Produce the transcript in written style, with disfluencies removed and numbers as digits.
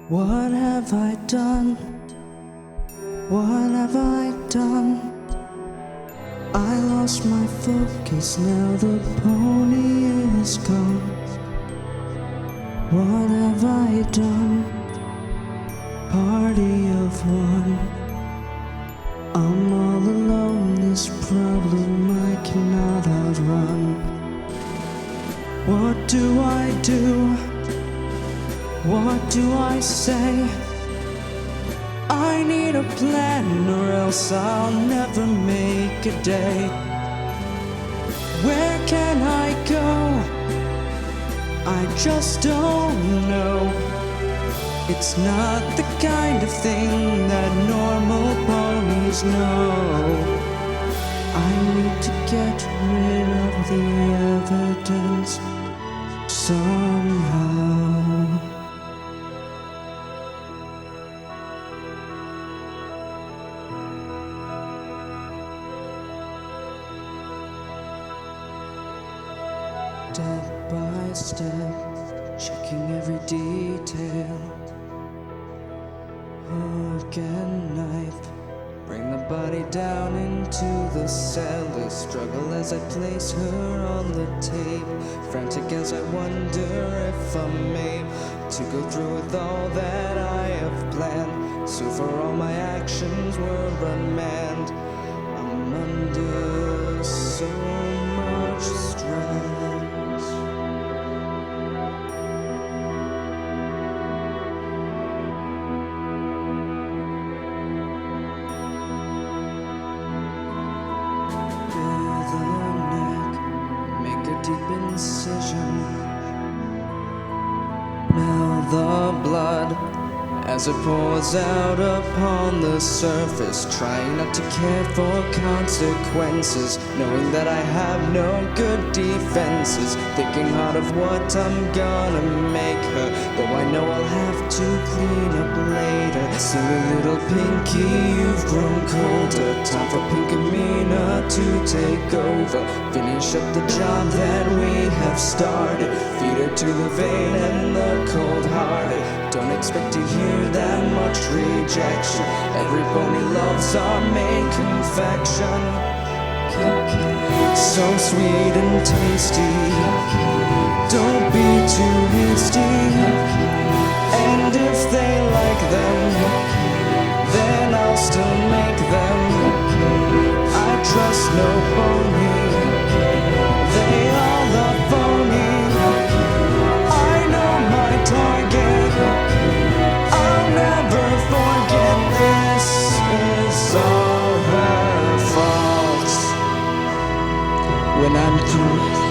What have I done? What have I done? I lost my focus, now the pony is gone. What have I done? Party of one. I'm all alone, this problem I cannot outrun. What do I do? What do I say? I need a plan or else I'll never make a day. Where can I go? I just don't know. It's not the kind of thing that normal ponies know. I need to get rid of the evidence somehow. Step by step, checking every detail. Hook and knife, bring the body down into the cellar. Struggle as I place her on the tape. Frantic as I wonder if I'm able to go through with all that I have planned. So for all my actions were unmanned. I'm under so much stress. Deep incision. Now the blood as it pours out upon the surface, trying not to care for consequences, knowing that I have no good defenses, thinking hard of what I'm gonna make her, though I know I'll have to clean up later. Silly little Pinky, you've grown colder, time for Pinkamena to take over, finish up the job that we have started, feed her to the vain and the cold-hearted. Don't expect to hear that much rejection. Every pony loves our main confection. So sweet and tasty. Don't be too hasty. And if they like them, then I'll still make them. I trust no pony. They all love pony. I know my target. I'll never forget, this is all her fault. When I'm through